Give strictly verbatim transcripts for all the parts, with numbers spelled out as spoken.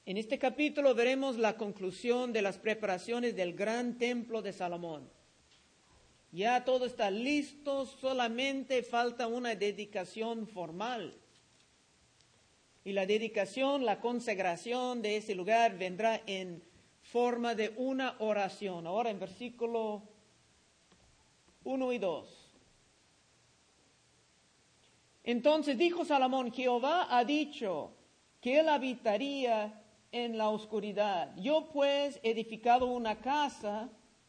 En este capítulo veremos la conclusión de las preparaciones del gran templo de Salomón. Ya todo está listo, solamente falta una dedicación formal. Y la dedicación, la consagración de ese lugar vendrá en forma de una oración. Ahora en versículo uno y dos. Entonces dijo Salomón: Jehová ha dicho que él habitaría en la oscuridad. Yo pues he edificado una casa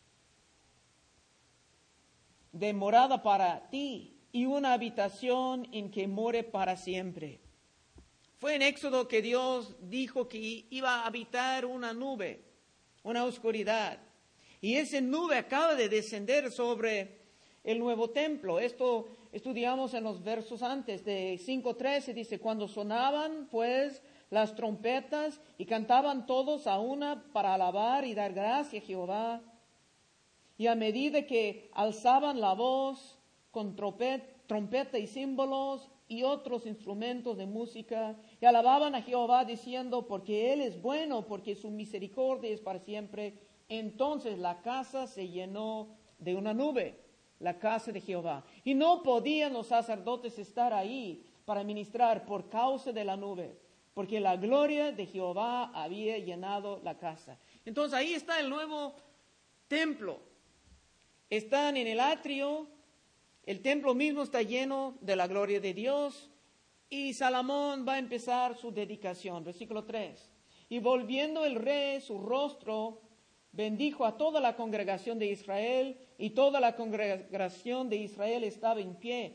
de morada para ti y una habitación en que more para siempre. Fue en Éxodo que Dios dijo que iba a habitar una nube, una oscuridad. Y esa nube acaba de descender sobre el nuevo templo. Esto estudiamos en los versos antes de cinco trece. Dice: cuando sonaban pues las trompetas y cantaban todos a una para alabar y dar gracia a Jehová. Y a medida que alzaban la voz con trompeta y címbalos y otros instrumentos de música, y alababan a Jehová diciendo: porque Él es bueno, porque su misericordia es para siempre. Entonces la casa se llenó de una nube, la casa de Jehová. Y no podían los sacerdotes estar ahí para ministrar por causa de la nube, porque la gloria de Jehová había llenado la casa. Entonces ahí está el nuevo templo. Están en el atrio, el templo mismo está lleno de la gloria de Dios, y Salomón va a empezar su dedicación. Versículo tres. Y volviendo el rey su rostro, bendijo a toda la congregación de Israel, y toda la congregación de Israel estaba en pie.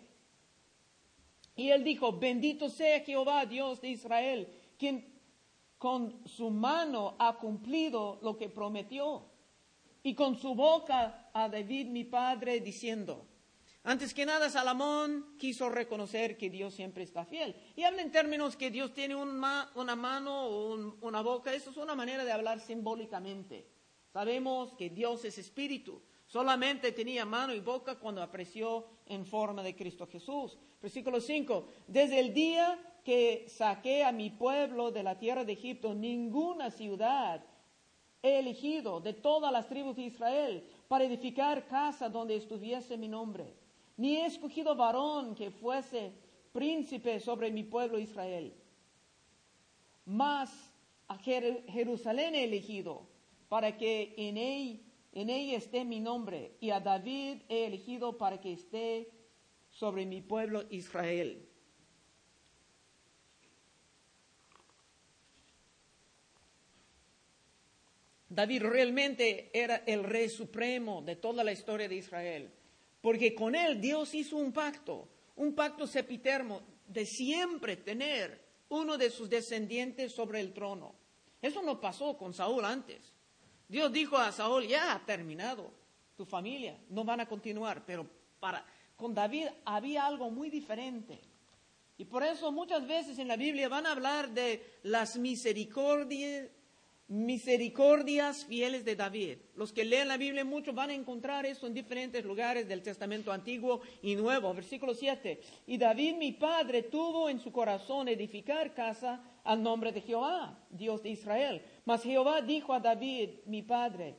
Y él dijo: bendito sea Jehová, Dios de Israel, quien con su mano ha cumplido lo que prometió, y con su boca a David mi padre, diciendo. Antes que nada, Salomón quiso reconocer que Dios siempre está fiel. Y habla en términos que Dios tiene un ma- una mano o un, una boca. Eso es una manera de hablar simbólicamente. Sabemos que Dios es espíritu. Solamente tenía mano y boca cuando apareció en forma de Cristo Jesús. Versículo cinco. Desde el día que saqué a mi pueblo de la tierra de Egipto, ninguna ciudad he elegido de todas las tribus de Israel para edificar casa donde estuviese mi nombre. Ni he escogido varón que fuese príncipe sobre mi pueblo Israel. Mas a Jer- Jerusalén he elegido para que en ella, en ella esté mi nombre, y a David he elegido para que esté sobre mi pueblo Israel. David realmente era el rey supremo de toda la historia de Israel, porque con él Dios hizo un pacto, un pacto sempiterno de siempre tener uno de sus descendientes sobre el trono. Eso no pasó con Saúl antes. Dios dijo a Saúl: ya ha terminado tu familia, no van a continuar, pero para, con David había algo muy diferente. Y por eso muchas veces en la Biblia van a hablar de las misericordias, misericordias fieles de David. Los que leen la Biblia mucho van a encontrar eso en diferentes lugares del Testamento Antiguo y Nuevo. Versículo siete. Y David mi padre tuvo en su corazón edificar casa al nombre de Jehová, Dios de Israel. Mas Jehová dijo a David mi padre: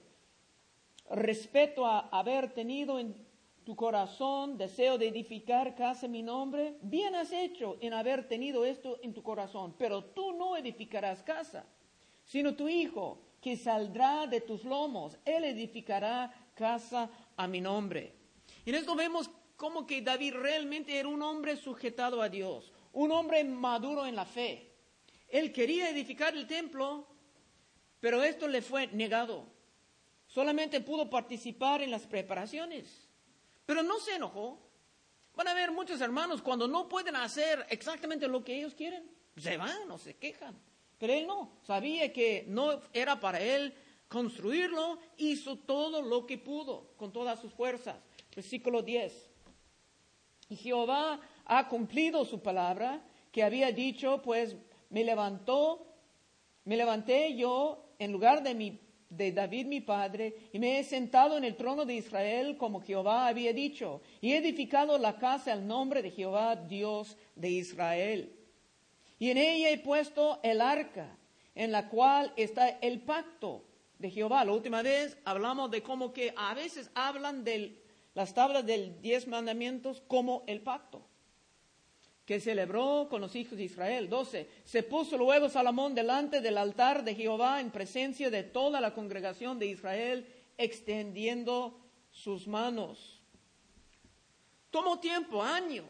respeto a haber tenido en tu corazón deseo de edificar casa en mi nombre. Bien has hecho en haber tenido esto en tu corazón, pero tú no edificarás casa, sino tu hijo, que saldrá de tus lomos, él edificará casa a mi nombre. En esto vemos cómo que David realmente era un hombre sujetado a Dios, un hombre maduro en la fe. Él quería edificar el templo, pero esto le fue negado. Solamente pudo participar en las preparaciones, pero no se enojó. Van a ver muchos hermanos, cuando no pueden hacer exactamente lo que ellos quieren, se van o se quejan. Pero él no, sabía que no era para él construirlo, hizo todo lo que pudo, con todas sus fuerzas. Versículo diez. Y Jehová ha cumplido su palabra que había dicho, pues me levantó, me levanté yo en lugar de mi, de David mi padre, y me he sentado en el trono de Israel como Jehová había dicho, y he edificado la casa al nombre de Jehová, Dios de Israel. Y en ella he puesto el arca, en la cual está el pacto de Jehová. La última vez hablamos de cómo que a veces hablan de las tablas del diez mandamientos como el pacto que celebró con los hijos de Israel. doce. Se puso luego Salomón delante del altar de Jehová en presencia de toda la congregación de Israel, extendiendo sus manos. Tomó tiempo, años.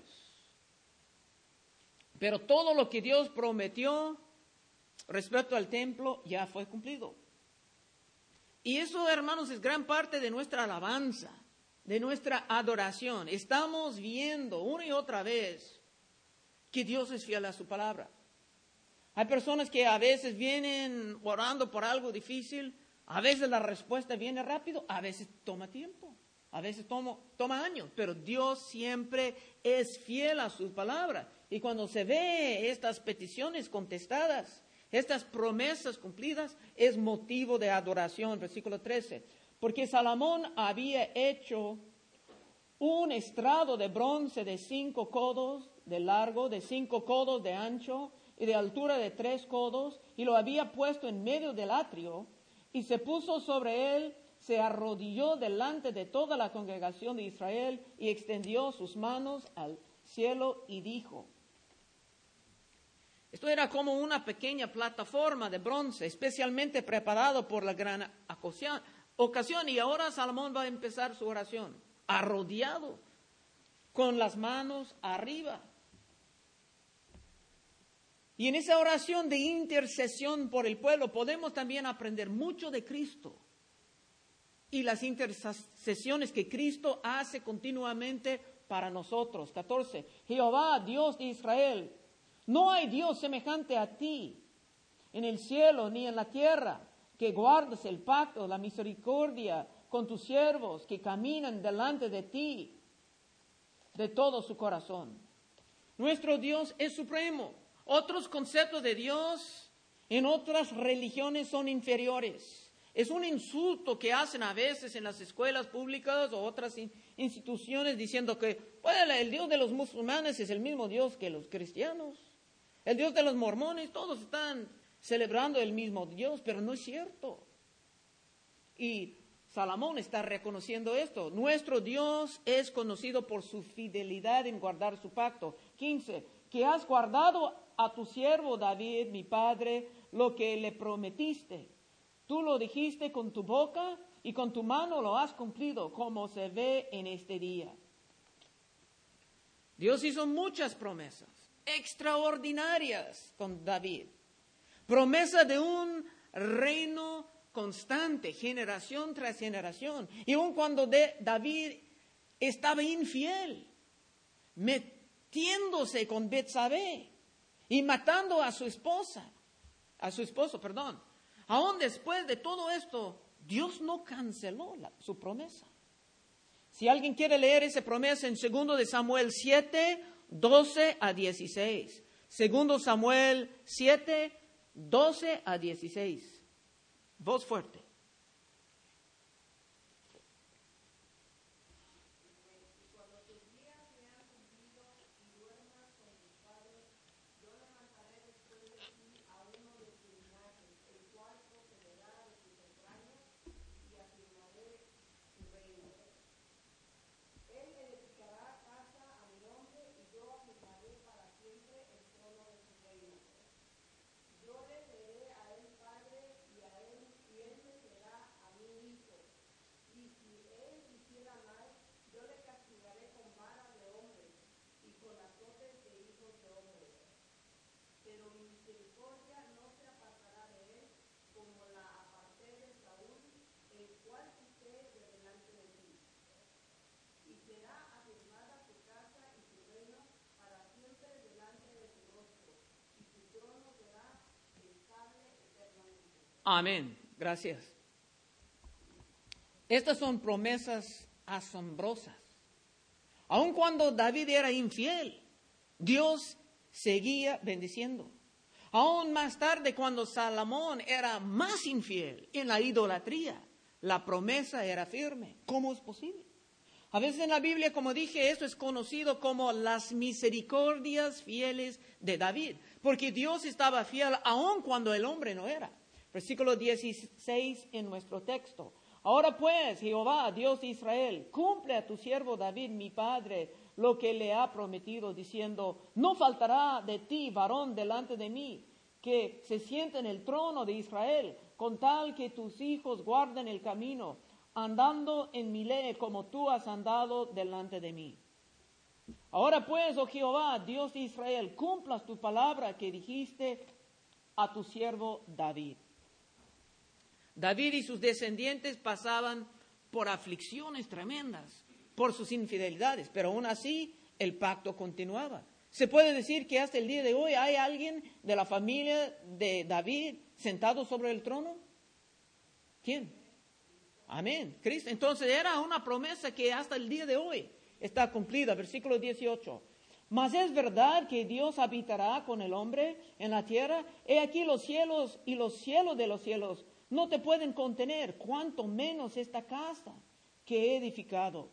Pero todo lo que Dios prometió respecto al templo ya fue cumplido. Y eso, hermanos, es gran parte de nuestra alabanza, de nuestra adoración. Estamos viendo una y otra vez que Dios es fiel a su palabra. Hay personas que a veces vienen orando por algo difícil, a veces la respuesta viene rápido, a veces toma tiempo, a veces toma, toma años, pero Dios siempre es fiel a su palabra. Y cuando se ve estas peticiones contestadas, estas promesas cumplidas, es motivo de adoración. Versículo trece. Porque Salomón había hecho un estrado de bronce de cinco codos de largo, de cinco codos de ancho y de altura de tres codos, y lo había puesto en medio del atrio, y se puso sobre él, se arrodilló delante de toda la congregación de Israel, y extendió sus manos al cielo y dijo. Esto era como una pequeña plataforma de bronce, especialmente preparado por la gran ocasión, y ahora Salomón va a empezar su oración, arrodillado, con las manos arriba. Y en esa oración de intercesión por el pueblo podemos también aprender mucho de Cristo y las intercesiones que Cristo hace continuamente para nosotros. catorce. Jehová, Dios de Israel, no hay Dios semejante a ti en el cielo ni en la tierra, que guardes el pacto, la misericordia con tus siervos que caminan delante de ti de todo su corazón. Nuestro Dios es supremo. Otros conceptos de Dios en otras religiones son inferiores. Es un insulto que hacen a veces en las escuelas públicas o otras in- instituciones diciendo que bueno, el Dios de los musulmanes es el mismo Dios que los cristianos. El Dios de los mormones, todos están celebrando el mismo Dios, pero no es cierto. Y Salomón está reconociendo esto. Nuestro Dios es conocido por su fidelidad en guardar su pacto. quince. Que has guardado a tu siervo David, mi padre, lo que le prometiste. Tú lo dijiste con tu boca y con tu mano lo has cumplido, como se ve en este día. Dios hizo muchas promesas extraordinarias con David. Promesa de un reino constante, generación tras generación. Y aun cuando de David estaba infiel, metiéndose con Betsabé y matando a su esposa, a su esposo, perdón. Aún después de todo esto, Dios no canceló la, su promesa. Si alguien quiere leer esa promesa en segundo de Samuel siete, doce a dieciséis. Segundo Samuel siete, doce a dieciséis. Voz fuerte. Amén. Gracias. Estas son promesas asombrosas. Aun cuando David era infiel, Dios seguía bendiciendo. Aún más tarde, cuando Salomón era más infiel en la idolatría, la promesa era firme. ¿Cómo es posible? A veces en la Biblia, como dije, esto es conocido como las misericordias fieles de David, porque Dios estaba fiel aun cuando el hombre no era. Versículo dieciséis en nuestro texto. Ahora pues, Jehová, Dios de Israel, cumple a tu siervo David, mi padre, lo que le ha prometido, diciendo, no faltará de ti varón delante de mí, que se siente en el trono de Israel, con tal que tus hijos guarden el camino, andando en mi ley como tú has andado delante de mí. Ahora pues, oh Jehová, Dios de Israel, cumplas tu palabra que dijiste a tu siervo David. David y sus descendientes pasaban por aflicciones tremendas, por sus infidelidades, pero aún así el pacto continuaba. Se puede decir que hasta el día de hoy hay alguien de la familia de David sentado sobre el trono. ¿Quién? Amén, Cristo. Entonces era una promesa que hasta el día de hoy está cumplida. Versículo dieciocho. Mas es verdad que Dios habitará con el hombre en la tierra. He aquí los cielos y los cielos de los cielos no te pueden contener, cuanto menos esta casa que he edificado.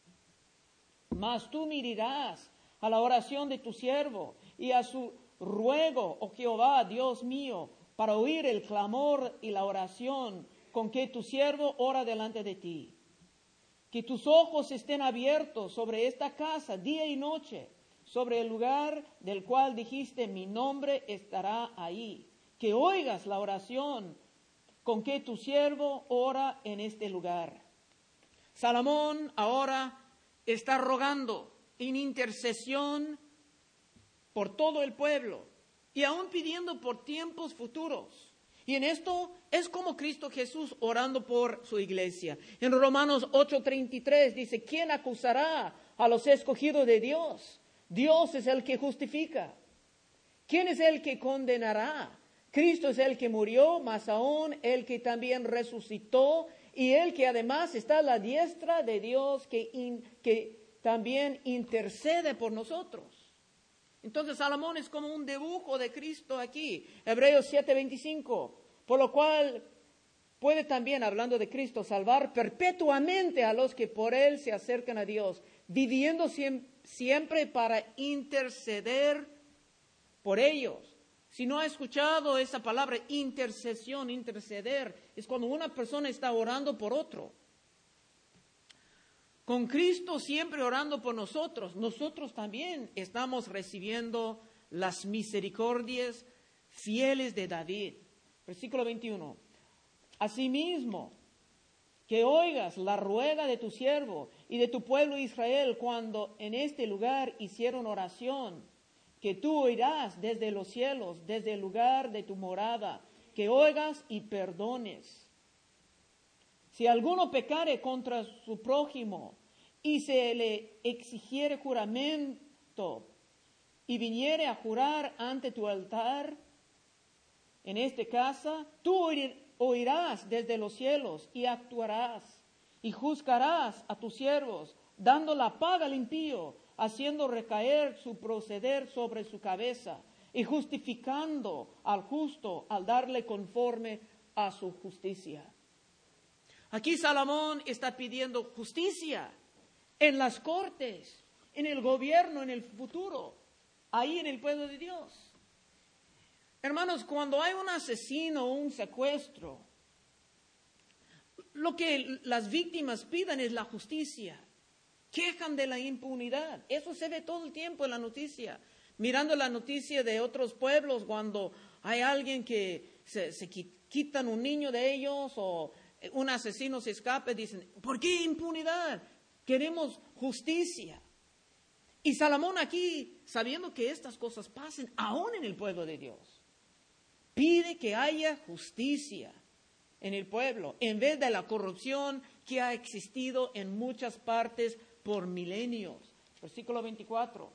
Mas tú mirarás a la oración de tu siervo y a su ruego, oh Jehová, Dios mío, para oír el clamor y la oración con que tu siervo ora delante de ti. Que tus ojos estén abiertos sobre esta casa día y noche, sobre el lugar del cual dijiste, mi nombre estará ahí. Que oigas la oración con que tu siervo ora en este lugar. Salomón ahora está rogando en intercesión por todo el pueblo y aún pidiendo por tiempos futuros. Y en esto es como Cristo Jesús orando por su iglesia. En Romanos ocho treinta y tres dice, ¿quién acusará a los escogidos de Dios? Dios es el que justifica. ¿Quién es el que condenará? Cristo es el que murió, más aún el que también resucitó y el que además está a la diestra de Dios que, in, que también intercede por nosotros. Entonces Salomón es como un dibujo de Cristo aquí. Hebreos siete veinticinco. Por lo cual puede también, hablando de Cristo, salvar perpetuamente a los que por Él se acercan a Dios, viviendo siempre para interceder por ellos. Si no ha escuchado esa palabra, intercesión, interceder, es cuando una persona está orando por otro. Con Cristo siempre orando por nosotros, nosotros también estamos recibiendo las misericordias fieles de David. Versículo veintiuno. Asimismo, que oigas la ruega de tu siervo y de tu pueblo Israel cuando en este lugar hicieron oración, que tú oirás desde los cielos, desde el lugar de tu morada, que oigas y perdones. Si alguno pecare contra su prójimo y se le exigiere juramento y viniere a jurar ante tu altar, en esta casa, tú oirás desde los cielos y actuarás y juzgarás a tus siervos, dando la paga al impío, haciendo recaer su proceder sobre su cabeza y justificando al justo al darle conforme a su justicia. Aquí Salomón está pidiendo justicia en las cortes, en el gobierno, en el futuro, ahí en el pueblo de Dios. Hermanos, cuando hay un asesino o un secuestro, lo que las víctimas piden es la justicia. Quejan de la impunidad. Eso se ve todo el tiempo en la noticia. Mirando la noticia de otros pueblos, cuando hay alguien que se, se quitan un niño de ellos o un asesino se escapa, dicen, ¿por qué impunidad? Queremos justicia. Y Salomón aquí, sabiendo que estas cosas pasen aún en el pueblo de Dios, pide que haya justicia en el pueblo, en vez de la corrupción que ha existido en muchas partes por milenios. Versículo veinticuatro.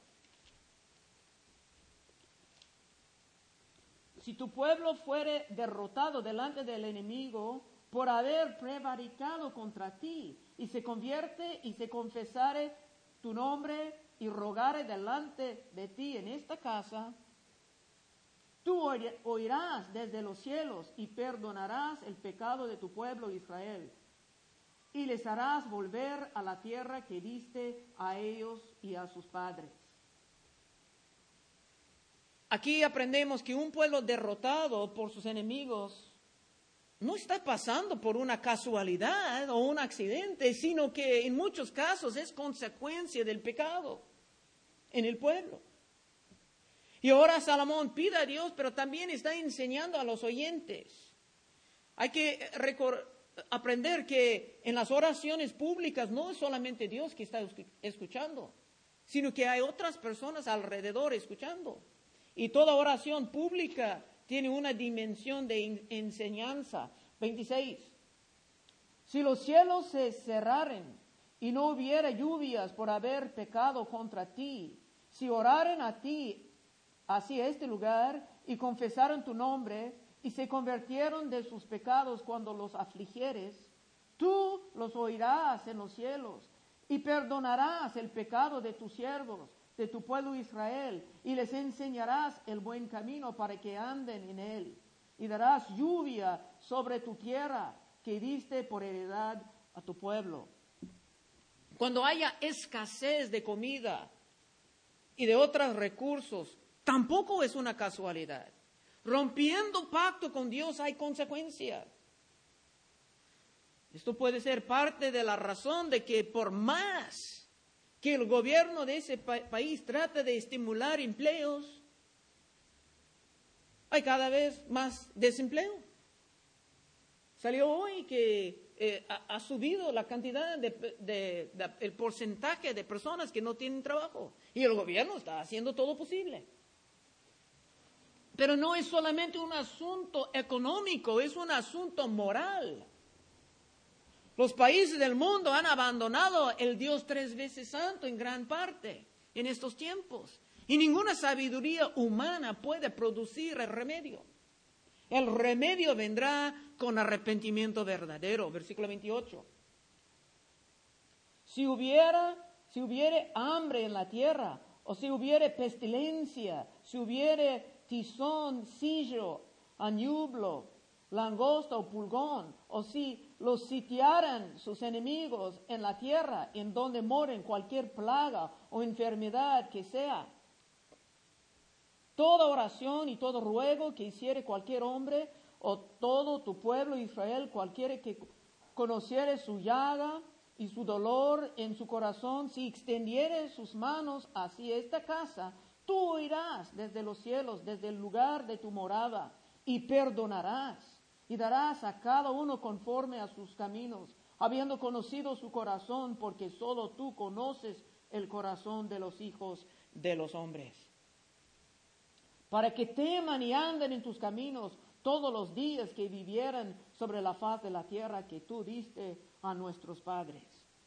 Si tu pueblo fuere derrotado delante del enemigo por haber prevaricado contra ti, y se convierte y se confesare tu nombre y rogare delante de ti en esta casa, tú oirás desde los cielos y perdonarás el pecado de tu pueblo Israel. y les harás volver a la tierra que diste a ellos y a sus padres. Aquí aprendemos que un pueblo derrotado por sus enemigos no está pasando por una casualidad o un accidente, sino que en muchos casos es consecuencia del pecado en el pueblo. Y ahora Salomón pide a Dios, pero también está enseñando a los oyentes. Hay que recordar, aprender que en las oraciones públicas no es solamente Dios que está escuchando, sino que hay otras personas alrededor escuchando. Y toda oración pública tiene una dimensión de enseñanza. veintiséis. Si los cielos se cerraren y no hubiera lluvias por haber pecado contra ti, si oraren a ti hacia este lugar y confesaron tu nombre y se convirtieron de sus pecados cuando los afligieres, tú los oirás en los cielos y perdonarás el pecado de tus siervos, de tu pueblo Israel, y les enseñarás el buen camino para que anden en él, y darás lluvia sobre tu tierra que diste por heredad a tu pueblo. Cuando haya escasez de comida y de otros recursos, tampoco es una casualidad. Rompiendo pacto con Dios hay consecuencias. Esto puede ser parte de la razón de que por más que el gobierno de ese pa- país trata de estimular empleos, hay cada vez más desempleo. Salió hoy que eh, ha, ha subido la cantidad de, de, de, el porcentaje de personas que no tienen trabajo, y el gobierno está haciendo todo posible. Pero no es solamente un asunto económico, es un asunto moral. Los países del mundo han abandonado el Dios tres veces santo en gran parte en estos tiempos. Y ninguna sabiduría humana puede producir el remedio. El remedio vendrá con arrepentimiento verdadero. Versículo veintiocho. Si hubiera, si hubiere hambre en la tierra, o si hubiere pestilencia, si hubiere tizón, sillo, añublo, langosta o pulgón, o si los sitiaran sus enemigos en la tierra en donde moren cualquier plaga o enfermedad que sea, toda oración y todo ruego que hiciere cualquier hombre o todo tu pueblo Israel, cualquiera que conociere su llaga y su dolor en su corazón, si extendiere sus manos hacia esta casa, tú oirás desde los cielos, desde el lugar de tu morada, y perdonarás, y darás a cada uno conforme a sus caminos, habiendo conocido su corazón, porque solo tú conoces el corazón de los hijos de los hombres. Para que teman y anden en tus caminos todos los días que vivieran sobre la faz de la tierra que tú diste a nuestros padres.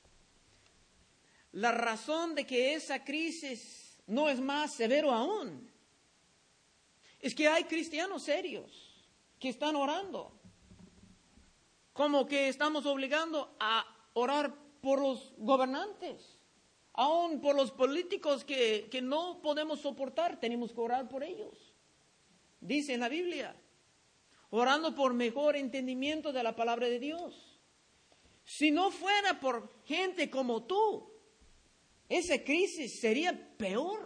La razón de que esa crisis no es más severo aún es que hay cristianos serios que están orando, como que estamos obligando a orar por los gobernantes, aún por los políticos que, que no podemos soportar, tenemos que orar por ellos. Dice en la Biblia, orando por mejor entendimiento de la palabra de Dios. Si no fuera por gente como tú, esa crisis sería peor.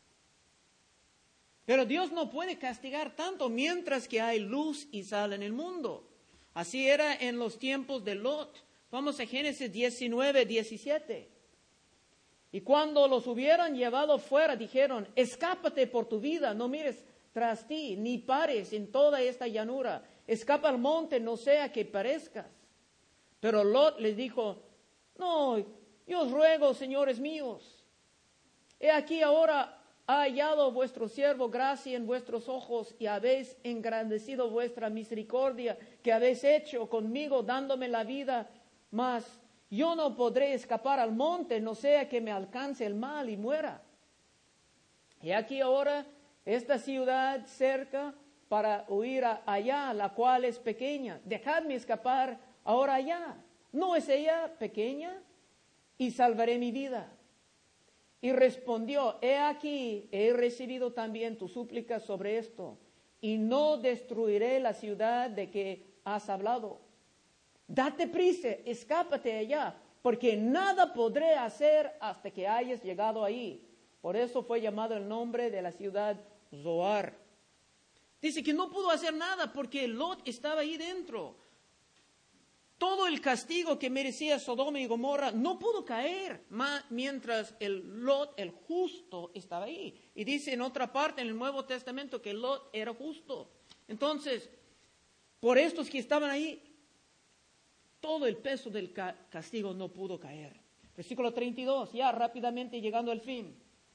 Pero Dios no puede castigar tanto mientras que hay luz y sal en el mundo. Así era en los tiempos de Lot. Vamos a Génesis diecinueve, diecisiete. Y cuando los hubieran llevado fuera, dijeron, escápate por tu vida, no mires tras ti, ni pares en toda esta llanura. Escapa al monte, no sea que perezcas. Pero Lot les dijo, no, yo os ruego, señores míos, he aquí ahora ha hallado vuestro siervo gracia en vuestros ojos y habéis engrandecido vuestra misericordia que habéis hecho conmigo dándome la vida, mas yo no podré escapar al monte, no sea que me alcance el mal y muera. Y aquí ahora esta ciudad cerca para huir a, allá, la cual es pequeña. Dejadme escapar ahora allá. ¿No es ella pequeña? Y salvaré mi vida. Y respondió, he aquí, he recibido también tu súplica sobre esto, y no destruiré la ciudad de que has hablado. Date prisa, escápate allá, porque nada podré hacer hasta que hayas llegado ahí. Por eso fue llamado el nombre de la ciudad Zoar. Dice que no pudo hacer nada porque Lot estaba ahí dentro. Todo el castigo que merecía Sodoma y Gomorra no pudo caer mientras el Lot, el justo, estaba ahí. Y dice en otra parte en el Nuevo Testamento que Lot era justo. Entonces, por estos que estaban ahí, todo el peso del ca- castigo no pudo caer. Versículo treinta y dos, ya rápidamente llegando al fin.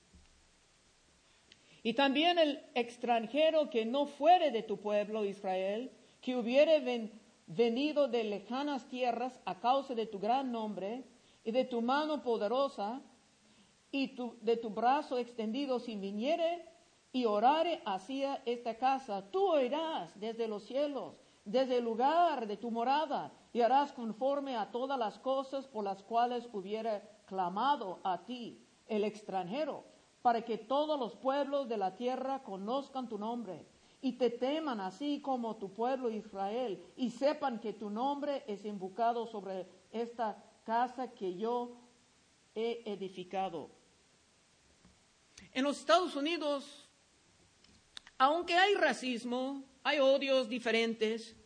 Y también el extranjero que no fuere de tu pueblo Israel, que hubiere ven, venido de lejanas tierras a causa de tu gran nombre y de tu mano poderosa y tu, de tu brazo extendido, si viniere y orare hacia esta casa, tú oirás desde los cielos, desde el lugar de tu morada, y harás conforme a todas las cosas por las cuales hubiera clamado a ti el extranjero, para que todos los pueblos de la tierra conozcan tu nombre y te teman así como tu pueblo Israel, y sepan que tu nombre es invocado sobre esta casa que yo he edificado. En los Estados Unidos, aunque hay racismo, hay odios diferentes,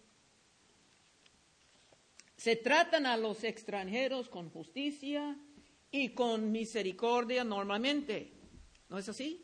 se tratan a los extranjeros con justicia y con misericordia normalmente. ¿No es así?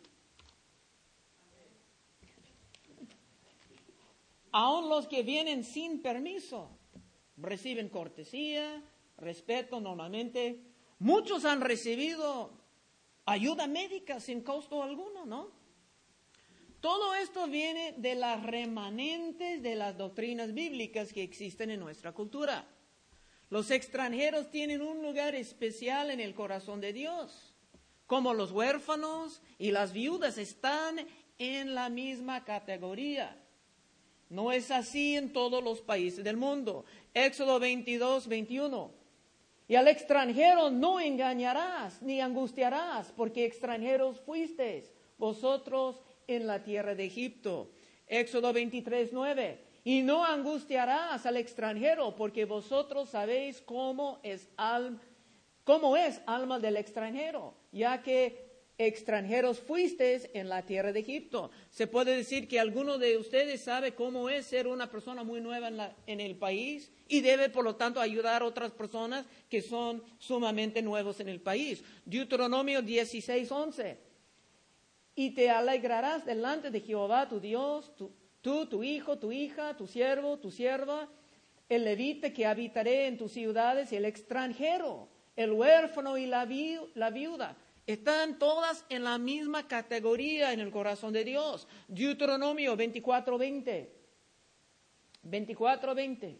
Aún los que vienen sin permiso reciben cortesía, respeto normalmente. Muchos han recibido ayuda médica sin costo alguno, ¿no? Todo esto viene de las remanentes de las doctrinas bíblicas que existen en nuestra cultura. Los extranjeros tienen un lugar especial en el corazón de Dios. Como los huérfanos y las viudas están en la misma categoría. No es así en todos los países del mundo. Éxodo veintidós, veintiuno. Y al extranjero no engañarás ni angustiarás, porque extranjeros fuisteis vosotros en la tierra de Egipto. Éxodo veintitrés, nueve. Y no angustiarás al extranjero, porque vosotros sabéis cómo es alma, cómo es alma del extranjero, ya que extranjeros fuisteis en la tierra de Egipto. Se puede decir que alguno de ustedes sabe cómo es ser una persona muy nueva en, la, en el país y debe, por lo tanto, ayudar a otras personas que son sumamente nuevos en el país. Deuteronomio dieciséis, once. Y te alegrarás delante de Jehová tu Dios, tu, tú, tu hijo, tu hija, tu siervo, tu sierva, el levita que habitaré en tus ciudades, y el extranjero, el huérfano y la, vi, la viuda. Están todas en la misma categoría en el corazón de Dios. Deuteronomio veinticuatro, veinte. veinticuatro, veinte.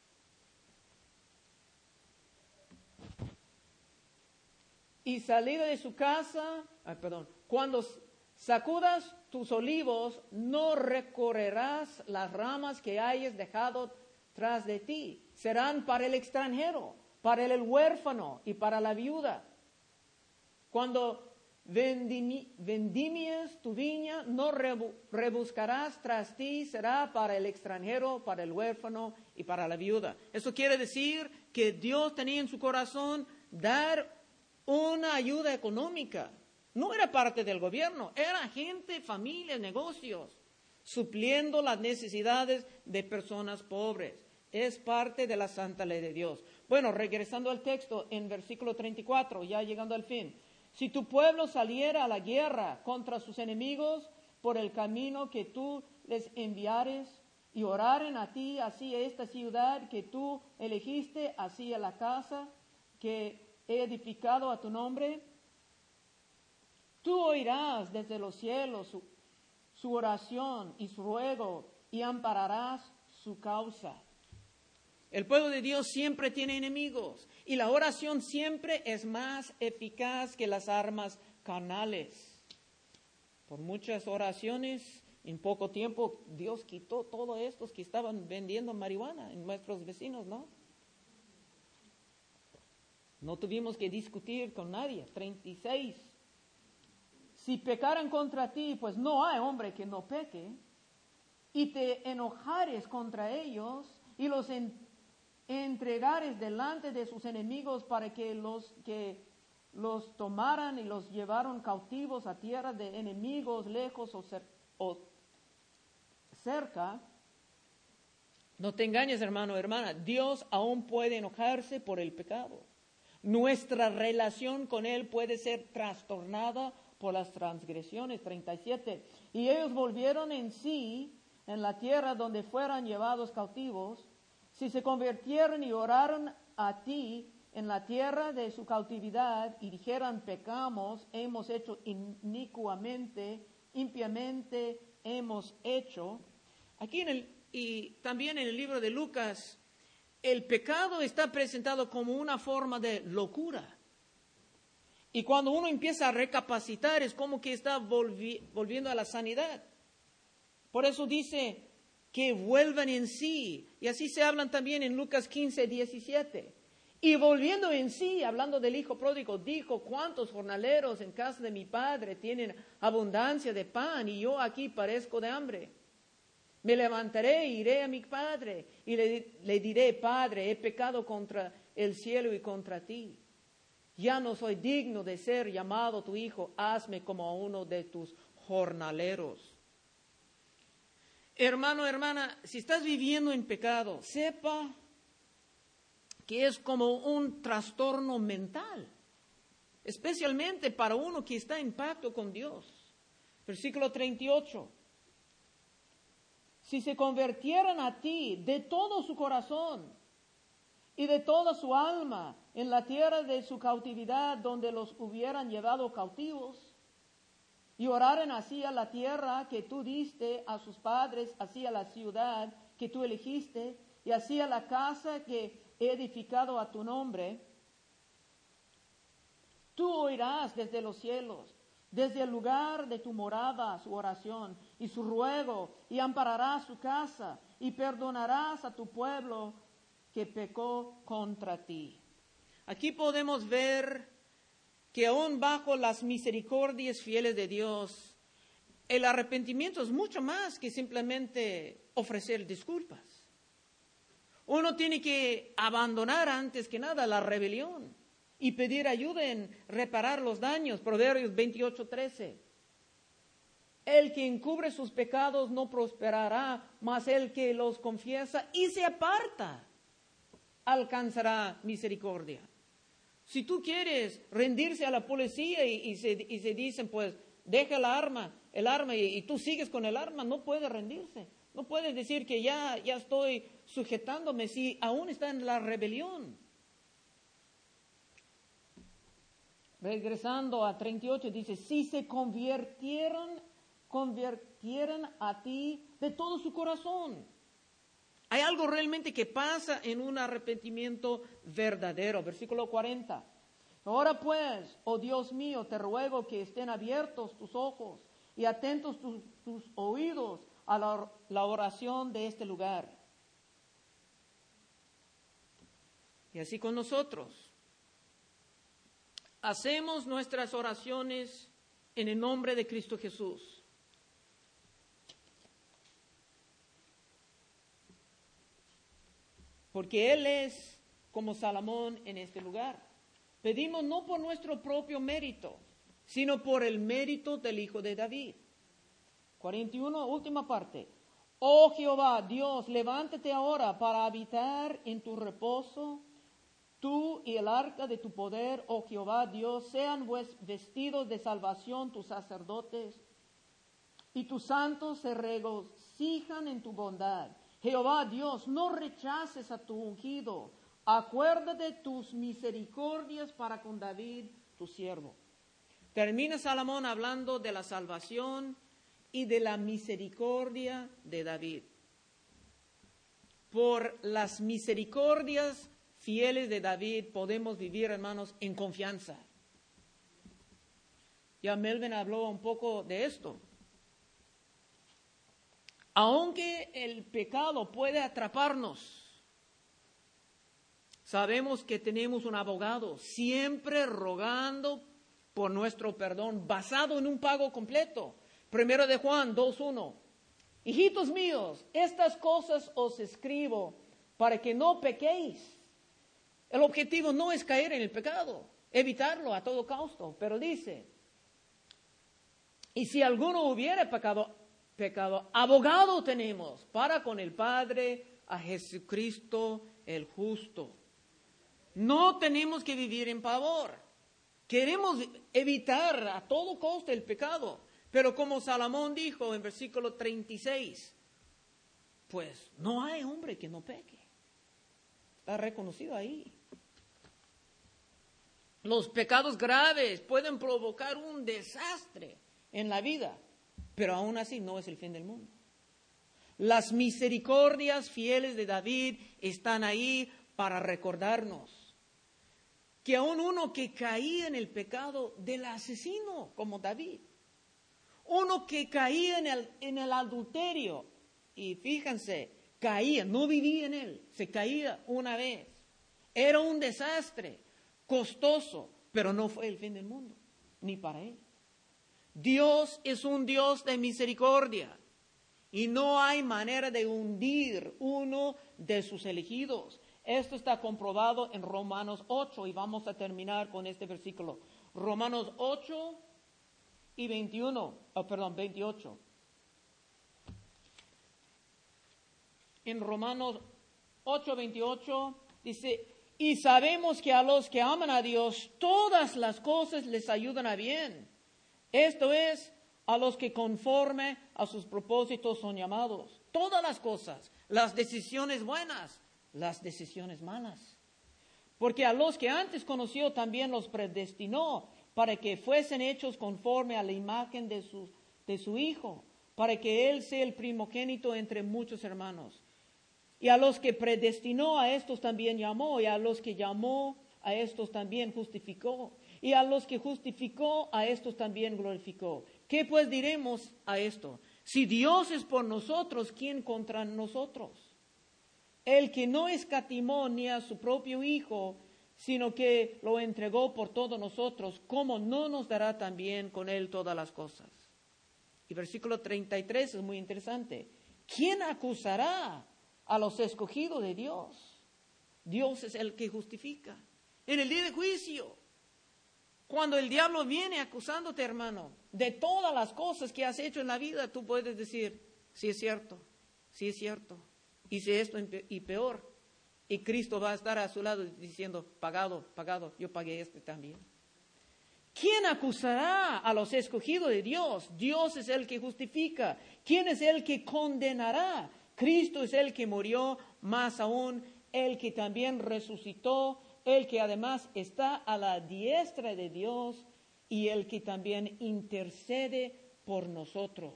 Y salida de su casa, ay, perdón, cuando sacudas tus olivos, no recorrerás las ramas que hayas dejado tras de ti. Serán para el extranjero, para el huérfano y para la viuda. Cuando vendimi, vendimies tu viña, no rebu, rebuscarás tras ti, será para el extranjero, para el huérfano y para la viuda. Eso quiere decir que Dios tenía en su corazón dar una ayuda económica. No era parte del gobierno, era gente, familias, negocios, supliendo las necesidades de personas pobres. Es parte de la santa ley de Dios. Bueno, regresando al texto en versículo treinta y cuatro, ya llegando al fin. Si tu pueblo saliera a la guerra contra sus enemigos por el camino que tú les enviares y oraren a ti, así a esta ciudad que tú elegiste, así a la casa que he edificado a tu nombre, tú oirás desde los cielos su, su oración y su ruego y ampararás su causa. El pueblo de Dios siempre tiene enemigos y la oración siempre es más eficaz que las armas carnales. Por muchas oraciones, en poco tiempo, Dios quitó todos estos que estaban vendiendo marihuana en nuestros vecinos, ¿no? No tuvimos que discutir con nadie. treinta y seis. Si pecaran contra ti, pues no hay hombre que no peque, y te enojares contra ellos y los en entregares delante de sus enemigos para que los que los tomaran y los llevaron cautivos a tierra de enemigos lejos o, cer- o cerca. No te engañes, hermano o hermana, Dios aún puede enojarse por el pecado. Nuestra relación con Él puede ser trastornada por las transgresiones. treinta y siete. Y ellos volvieron en sí en la tierra donde fueran llevados cautivos, si se convirtieron y oraron a ti en la tierra de su cautividad y dijeran, pecamos, hemos hecho inicuamente, impiamente hemos hecho. Aquí en el, y también en el libro de Lucas, el pecado está presentado como una forma de locura. Y cuando uno empieza a recapacitar, es como que está volvi- volviendo a la sanidad. Por eso dice que vuelvan en sí. Y así se hablan también en Lucas quince, diecisiete. Y volviendo en sí, hablando del hijo pródigo, dijo, ¿cuántos jornaleros en casa de mi padre tienen abundancia de pan y yo aquí parezco de hambre? Me levantaré e iré a mi padre y le, le diré, Padre, he pecado contra el cielo y contra ti. Ya no soy digno de ser llamado tu hijo, hazme como a uno de tus jornaleros. Hermano, hermana, si estás viviendo en pecado, sepa que es como un trastorno mental, especialmente para uno que está en pacto con Dios. Versículo treinta y ocho. Si se convirtieran a ti de todo su corazón y de toda su alma en la tierra de su cautividad donde los hubieran llevado cautivos, y oraran así a la tierra que tú diste a sus padres, así a la ciudad que tú elegiste, y así a la casa que he edificado a tu nombre, tú oirás desde los cielos, desde el lugar de tu morada, su oración y su ruego, y ampararás su casa, y perdonarás a tu pueblo que pecó contra ti. Aquí podemos ver que aún bajo las misericordias fieles de Dios, el arrepentimiento es mucho más que simplemente ofrecer disculpas. Uno tiene que abandonar antes que nada la rebelión y pedir ayuda en reparar los daños. Proverbios veintiocho, trece. El que encubre sus pecados no prosperará, mas el que los confiesa y se aparta alcanzará misericordia. Si tú quieres rendirse a la policía y, y, se, y se dicen, pues, deja el arma, el arma y, y tú sigues con el arma, no puedes rendirse. No puedes decir que ya, ya estoy sujetándome si aún está en la rebelión. Regresando a treinta y ocho, dice, si se convirtieran, convirtieran a ti de todo su corazón. Hay algo realmente que pasa en un arrepentimiento verdadero. Versículo cuarenta. Ahora pues, oh Dios mío, te ruego que estén abiertos tus ojos y atentos tus, tus oídos a la, la oración de este lugar. Y así con nosotros. Hacemos nuestras oraciones en el nombre de Cristo Jesús. Porque Él es como Salomón en este lugar. Pedimos no por nuestro propio mérito, sino por el mérito del Hijo de David. cuarenta y uno, última parte. Oh Jehová, Dios, levántate ahora para habitar en tu reposo. Tú y el arca de tu poder, oh Jehová, Dios, sean vestidos de salvación tus sacerdotes, y tus santos se regocijan en tu bondad. Jehová Dios, no rechaces a tu ungido. Acuérdate de tus misericordias para con David, tu siervo. Termina Salomón hablando de la salvación y de la misericordia de David. Por las misericordias fieles de David podemos vivir, hermanos, en confianza. Ya Melvin habló un poco de esto. Aunque el pecado puede atraparnos, sabemos que tenemos un abogado siempre rogando por nuestro perdón, basado en un pago completo. Primero de Juan dos uno. Hijitos míos, estas cosas os escribo para que no pequéis. El objetivo no es caer en el pecado, evitarlo a todo costo, pero dice, y si alguno hubiera pecado, pecado, abogado tenemos para con el Padre, a Jesucristo el justo. No tenemos que vivir en pavor. Queremos evitar a todo costo el pecado. Pero como Salomón dijo en versículo treinta y seis, pues no hay hombre que no peque. Está reconocido ahí. Los pecados graves pueden provocar un desastre en la vida, pero aún así no es el fin del mundo. Las misericordias fieles de David están ahí para recordarnos que aún uno que caía en el pecado del asesino, como David, uno que caía en el, en el adulterio, y fíjense, caía, no vivía en él, se caía una vez. Era un desastre, costoso, pero no fue el fin del mundo, ni para él. Dios es un Dios de misericordia. Y no hay manera de hundir uno de sus elegidos. Esto está comprobado en Romanos ocho y vamos a terminar con este versículo. Romanos ocho y veintiuno, oh, perdón, veintiocho. En Romanos ocho, veintiocho dice, y sabemos que a los que aman a Dios todas las cosas les ayudan a bien. Esto es, a los que conforme a sus propósitos son llamados. Todas las cosas, las decisiones buenas, las decisiones malas. Porque a los que antes conoció también los predestinó para que fuesen hechos conforme a la imagen de su, de su Hijo, para que Él sea el primogénito entre muchos hermanos. Y a los que predestinó a estos también llamó, y a los que llamó a estos también justificó, y a los que justificó a estos también glorificó. ¿Qué pues diremos a esto? Si Dios es por nosotros, ¿quién contra nosotros? El que no escatimó ni a su propio Hijo, sino que lo entregó por todos nosotros, ¿cómo no nos dará también con Él todas las cosas? Y versículo treinta y tres es muy interesante. ¿Quién acusará a los escogidos de Dios? Dios es el que justifica. En el día de juicio, cuando el diablo viene acusándote, hermano, de todas las cosas que has hecho en la vida, tú puedes decir, sí es cierto, sí es cierto, hice esto y peor. Y Cristo va a estar a su lado diciendo, pagado, pagado, yo pagué este también. ¿Quién acusará a los escogidos de Dios? Dios es el que justifica. ¿Quién es el que condenará? Cristo es el que murió, más aún el que también resucitó, el que además está a la diestra de Dios y el que también intercede por nosotros.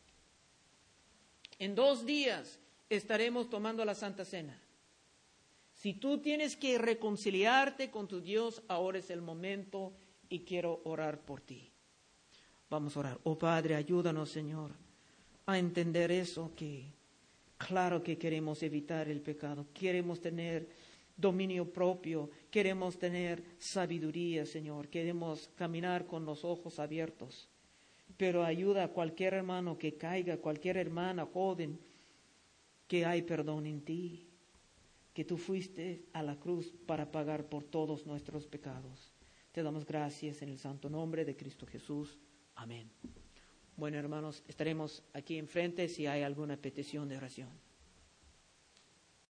En dos días estaremos tomando la Santa Cena. Si tú tienes que reconciliarte con tu Dios, ahora es el momento y quiero orar por ti. Vamos a orar. Oh Padre, ayúdanos, Señor, a entender eso, que claro que queremos evitar el pecado, queremos tener dominio propio, queremos tener sabiduría, Señor, queremos caminar con los ojos abiertos. Pero ayuda a cualquier hermano que caiga, cualquier hermana joven, que hay perdón en ti, que tú fuiste a la cruz para pagar por todos nuestros pecados. Te damos gracias en el santo nombre de Cristo Jesús. Amén. Bueno, hermanos, estaremos aquí enfrente si hay alguna petición de oración.